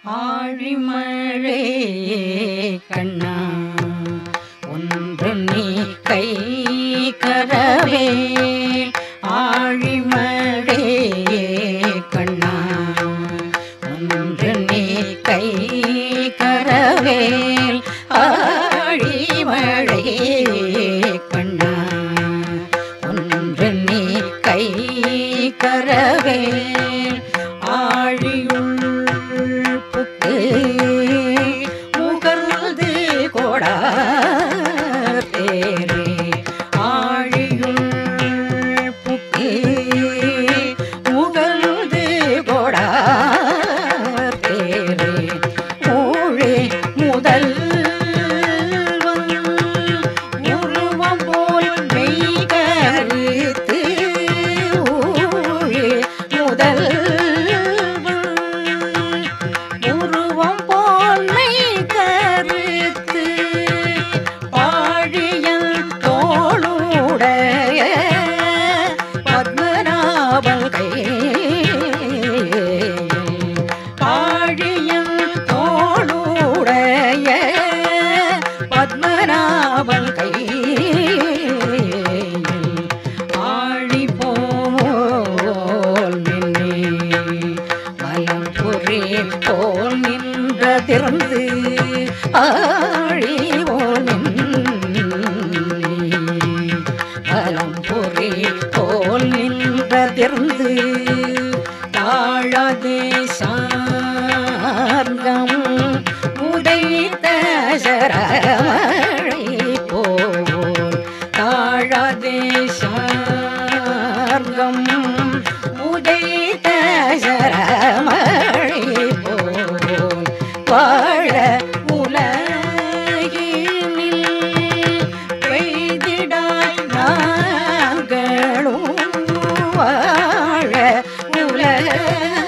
ஆழிமழை கண்ணா ஒன்று நீ கை கரவேல் ஆழிமழை கண்ணா ஒன்று நீ கை கரவேல் ஆழிமழை கண்ணா ஒன்று நீ கை கரவேல் ஆழியுள் முகர்ந்து கோடா தேரே ஆழியுள் புக்கு முகர்ந்து கோடா தேரே ஊழே முதல் உருவம் போல் மெய் கருத்து ஊழே முதல் உருவம் போன்மை கருத்து பாழியல் தோளுடைய பத்மநாபல் கை பாழியல் தோளுடைய பத்மநாபல் கை ஆழி போல் மின்னே மலம் புரி போல் நின்றதிருந்து ஆழி போல் மலம் புரி போல் நின்றதிருந்து தாழாதே சார்கம் உதைத்த சரமழை போல் தாழாதே சார்கம் உதைத்த சரமழை போல் வாழ உலகினில் பெய்திடாய் நாங்களும் வாழ உலகினில்